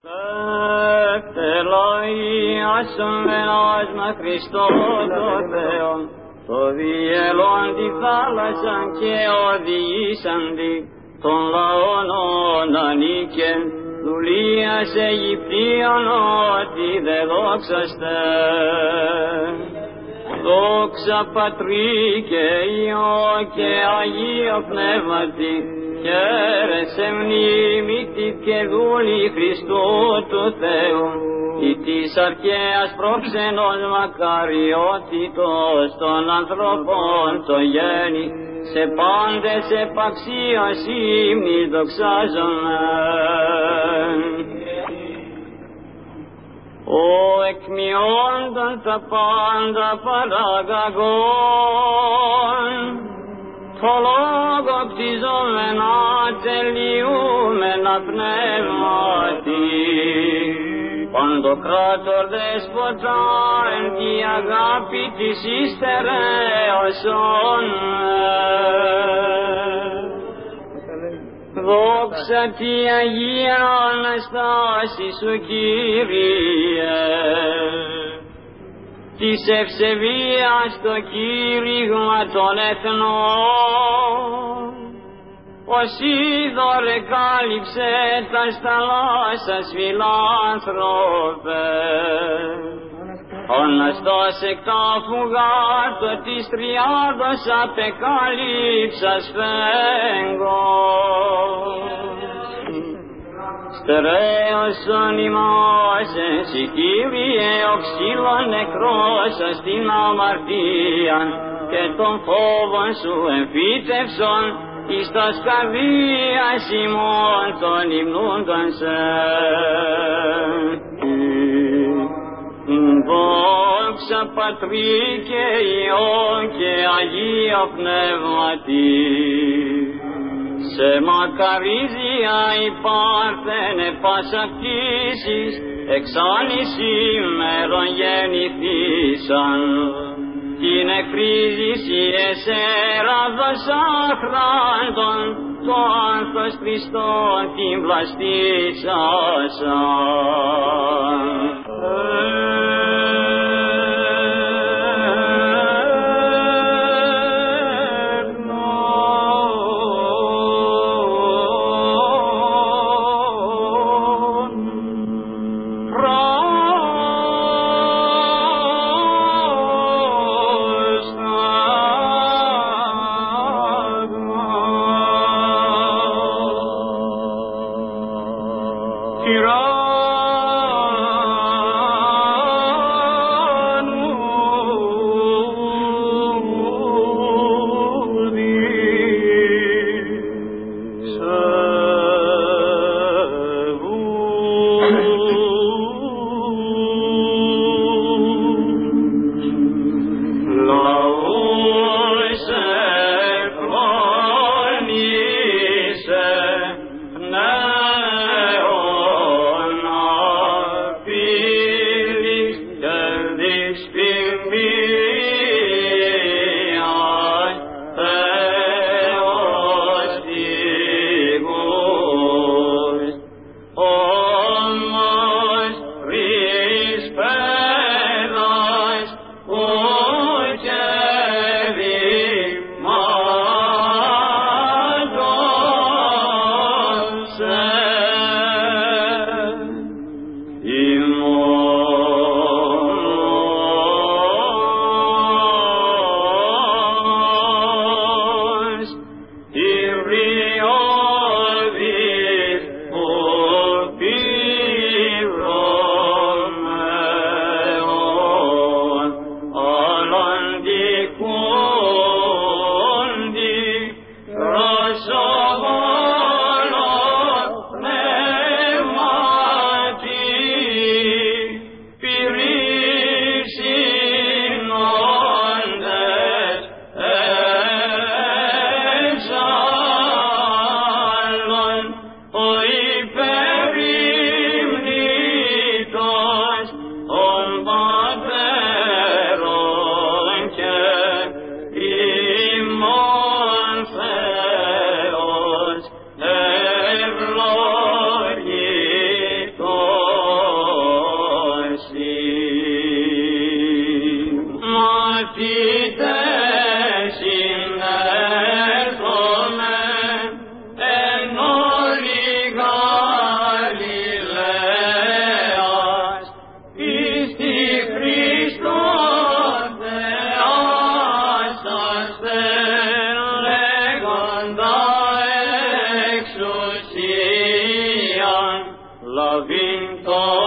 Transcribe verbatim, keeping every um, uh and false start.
Ασωμένος με Χριστό το Θεό, το διελών τη θάλασσα και οδηγήσαντι των λαών ανήκεν, δουλείας Αιγυπτίων ότι δε δόξαστε. Δόξα Πατρί και Υιό και Αγίο Πνεύματι, χαίρεσαι μνήμητη και δούλη Χριστού του Θεού, ή της αρχαίας προξενός μακαριότητος των ανθρώπων το γέννη, σε πάντες επαξίως ύμνης δοξάζομεν. Ο εκμειόντων τα πάντα παραγαγών, το λόγο κτιζόμενα τελειούμενα πνεύματι, παντοκράτορ δέσποτα εν τη αγάπη της υστερέωσον. Δόξα τη Αγία Αναστάση σου Κύριε, της ευσεβίας το κήρυγμα των εθνών, ως είδωρε κάλυψε τα σταλάσσας φιλάνθρωπε, Αναστάς εκ τάφου γάρτο της τριάδος απεκάλυψας φέγγος. Στερέωσον ημάς εσύ Κύριε ο ξύλων νεκρός στην αμαρτία και των φόβων σου εμφύτευσον εις τας καρδίας ημών των υμνούντων σε. Δόξα Πατρί και Υιό και Αγίο Πνεύματι, σε μακαρίζια υπάρχενε πάσα κτήσεις, εξάνης ημέρων γεννηθήσαν, την εκρίζηση εσέραδος αχράντων, το άνθος Χριστόν την πλαστήσασαν. Oh slăvim tot